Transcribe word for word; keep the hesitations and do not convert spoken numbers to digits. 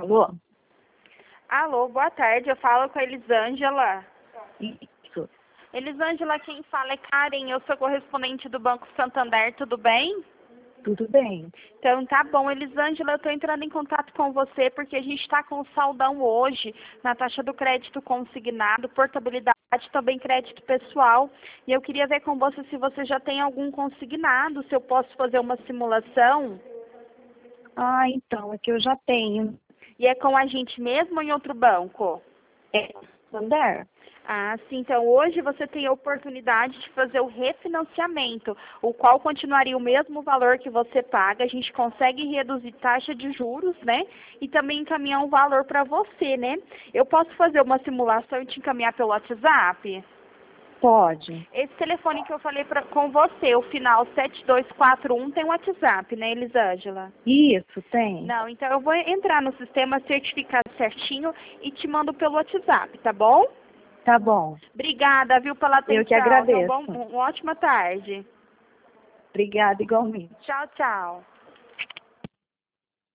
Alô? Alô, boa tarde. Eu falo com a Elisângela. Isso. Elisângela, quem fala é Karen. Eu sou correspondente do Banco Santander. Tudo bem? Tudo bem. Então tá bom, Elisângela, eu estou entrando em contato com você porque a gente está com o saldão hoje na taxa do crédito consignado, portabilidade, também crédito pessoal. E eu queria ver com você se você já tem algum consignado, se eu posso fazer uma simulação. Ah, então, é que eu já tenho. E é com a gente mesmo ou em outro banco? É Santander? Ah, sim. Então, hoje você tem a oportunidade de fazer o refinanciamento, o qual continuaria o mesmo valor que você paga. A gente consegue reduzir taxa de juros, né? E também encaminhar um valor para você, né? Eu posso fazer uma simulação e te encaminhar pelo WhatsApp? Pode. Esse telefone que eu falei pra, com você, o final sete dois quatro um, tem um WhatsApp, né, Elisângela? Isso, tem. Não, então eu vou entrar no sistema certificado certinho e te mando pelo WhatsApp, tá bom? Tá bom. Obrigada, viu, pela atenção. Eu que Então, agradeço. bom, uma ótima tarde. Obrigada igualmente. Tchau, tchau.